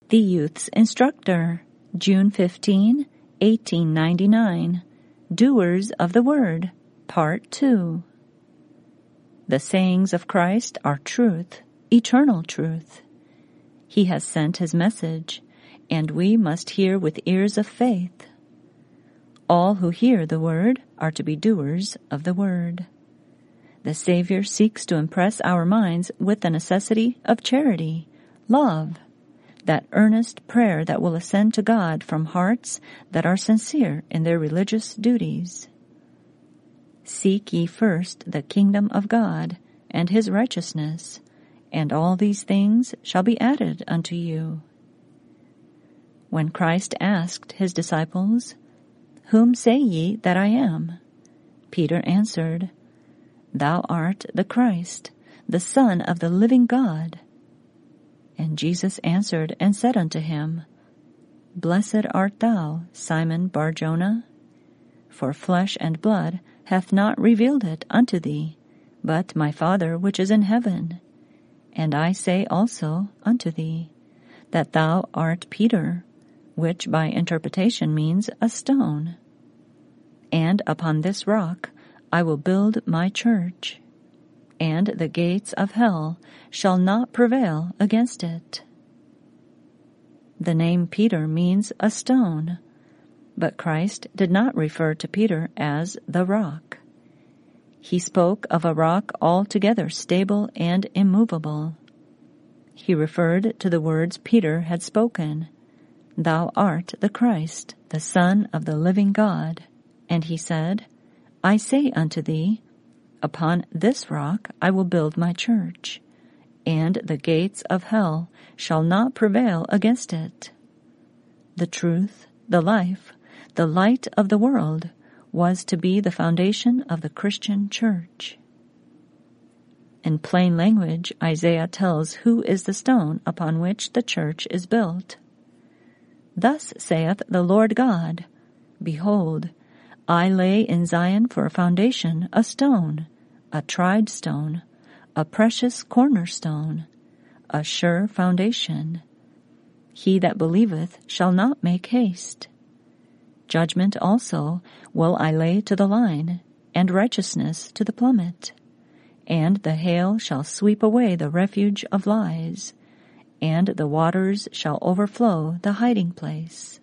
The Youth's Instructor, June 15, 1899. Doers of the Word, Part 2. The sayings of Christ are truth, eternal truth. He has sent his message, and we must hear with ears of faith. All who hear the Word are to be doers of the Word. The Savior seeks to impress our minds with the necessity of charity, love, that earnest prayer that will ascend to God from hearts that are sincere in their religious duties. Seek ye first the kingdom of God and his righteousness, and all these things shall be added unto you. When Christ asked his disciples, Whom say ye that I am? Peter answered, Thou art the Christ, the Son of the living God. And Jesus answered and said unto him, Blessed art thou, Simon Bar-Jonah, for flesh and blood hath not revealed it unto thee, but my Father which is in heaven. And I say also unto thee, that thou art Peter, which by interpretation means a stone. And upon this rock I will build my church, and the gates of hell shall not prevail against it. The name Peter means a stone, but Christ did not refer to Peter as the rock. He spoke of a rock altogether stable and immovable. He referred to the words Peter had spoken, Thou art the Christ, the Son of the living God. And he said, I say unto thee, Upon this rock I will build my church, and the gates of hell shall not prevail against it. The truth, the life, the light of the world was to be the foundation of the Christian church. In plain language, Isaiah tells who is the stone upon which the church is built. Thus saith the Lord God, Behold, I lay in Zion for a foundation a stone, a tried stone, a precious cornerstone, a sure foundation. He that believeth shall not make haste. Judgment also will I lay to the line, and righteousness to the plummet. And the hail shall sweep away the refuge of lies, and the waters shall overflow the hiding place.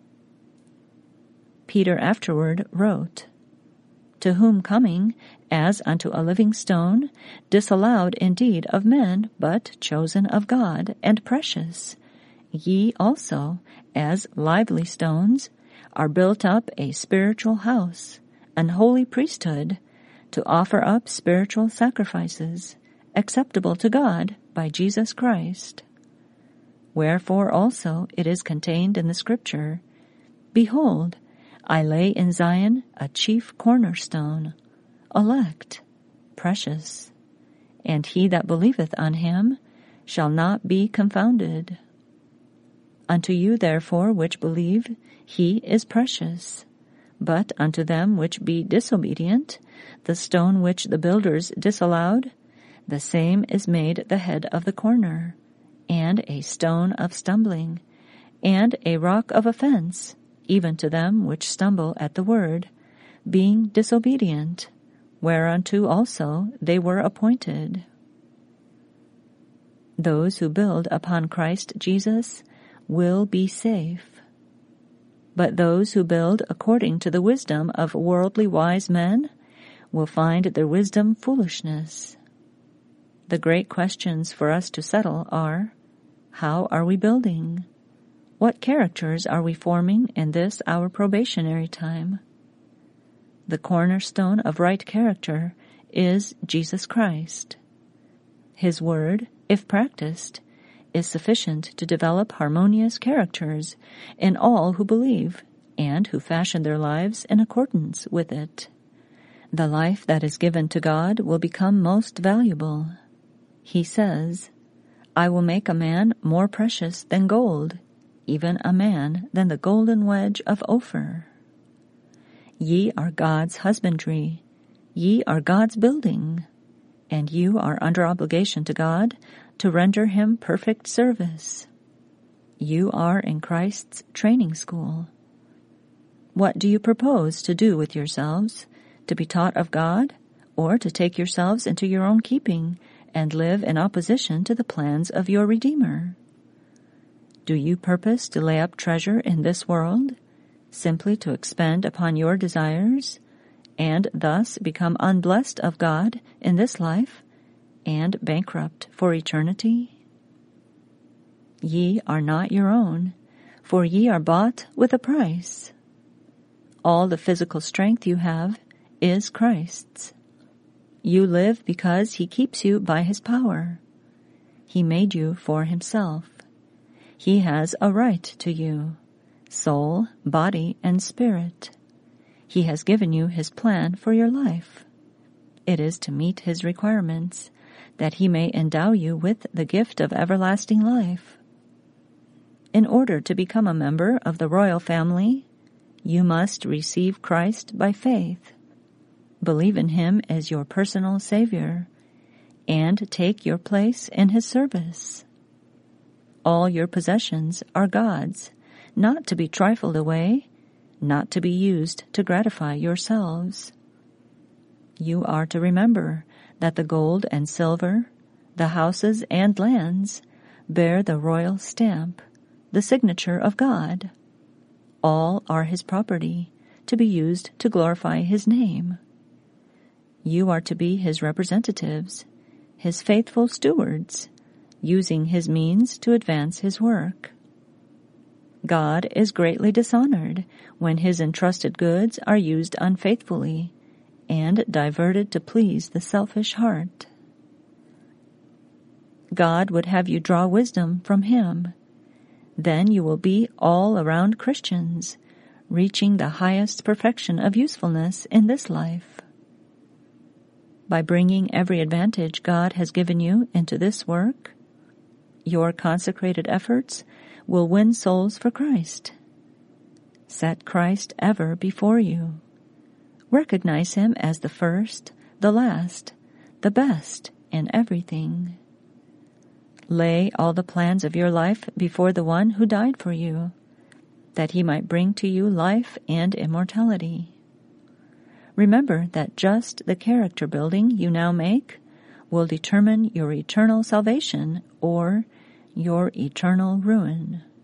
Peter afterward wrote, To whom coming, as unto a living stone, disallowed indeed of men, but chosen of God, and precious, ye also, as lively stones, are built up a spiritual house, an holy priesthood, to offer up spiritual sacrifices, acceptable to God by Jesus Christ. Wherefore also it is contained in the Scripture, Behold, I lay in Zion a chief cornerstone, elect, precious, and he that believeth on him shall not be confounded. Unto you therefore which believe he is precious, but unto them which be disobedient, the stone which the builders disallowed, the same is made the head of the corner, and a stone of stumbling, and a rock of offense, even to them which stumble at the word, being disobedient, whereunto also they were appointed. Those who build upon Christ Jesus will be safe. But those who build according to the wisdom of worldly wise men will find their wisdom foolishness. The great questions for us to settle are, how are we building? What characters are we forming in this our probationary time? The cornerstone of right character is Jesus Christ. His word, if practiced, is sufficient to develop harmonious characters in all who believe and who fashion their lives in accordance with it. The life that is given to God will become most valuable. He says, I will make a man more precious than gold, even a man than the golden wedge of Ophir. Ye are God's husbandry, ye are God's building, and you are under obligation to God to render him perfect service. You are in Christ's training school. What do you propose to do with yourselves? To be taught of God, or to take yourselves into your own keeping and live in opposition to the plans of your Redeemer? Do you purpose to lay up treasure in this world, simply to expend upon your desires, and thus become unblessed of God in this life, and bankrupt for eternity? Ye are not your own, for ye are bought with a price. All the physical strength you have is Christ's. You live because He keeps you by His power. He made you for Himself. He has a right to you, soul, body, and spirit. He has given you His plan for your life. It is to meet His requirements, that He may endow you with the gift of everlasting life. In order to become a member of the royal family, you must receive Christ by faith, believe in Him as your personal Savior, and take your place in His service. All your possessions are God's, not to be trifled away, not to be used to gratify yourselves. You are to remember that the gold and silver, the houses and lands, bear the royal stamp, the signature of God. All are His property, to be used to glorify His name. You are to be His representatives, His faithful stewards, using His means to advance His work. God is greatly dishonored when His entrusted goods are used unfaithfully and diverted to please the selfish heart. God would have you draw wisdom from Him. Then you will be all-around Christians, reaching the highest perfection of usefulness in this life. By bringing every advantage God has given you into this work, your consecrated efforts will win souls for Christ. Set Christ ever before you. Recognize Him as the first, the last, the best in everything. Lay all the plans of your life before the One who died for you, that He might bring to you life and immortality. Remember that just the character building you now make will determine your eternal salvation or your eternal ruin.